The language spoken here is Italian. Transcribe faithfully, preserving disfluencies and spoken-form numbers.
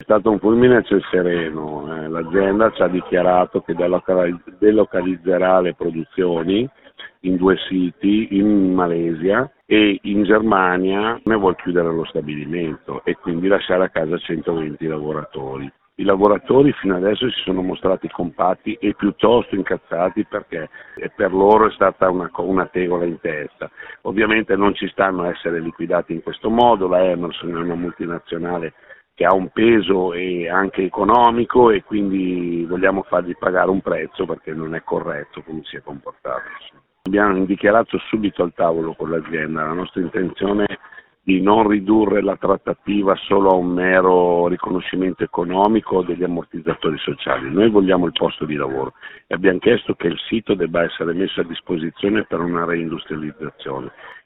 stato un fulmine a ciel sereno, eh, l'azienda ci ha dichiarato che delocalizzerà le produzioni in due siti, in Malesia e in Germania, ne vuol chiudere lo stabilimento e quindi lasciare a casa centoventi lavoratori. I lavoratori fino adesso si sono mostrati compatti e piuttosto incazzati perché per loro è stata una, una tegola in testa. Ovviamente non ci stanno a essere liquidati in questo modo, la Emerson è una multinazionale che ha un peso e anche economico e quindi vogliamo fargli pagare un prezzo perché non è corretto come si è comportato. Abbiamo dichiarato subito al tavolo con l'azienda la nostra intenzione di non ridurre la trattativa solo a un mero riconoscimento economico degli ammortizzatori sociali. Noi vogliamo il posto di lavoro e abbiamo chiesto che il sito debba essere messo a disposizione per una reindustrializzazione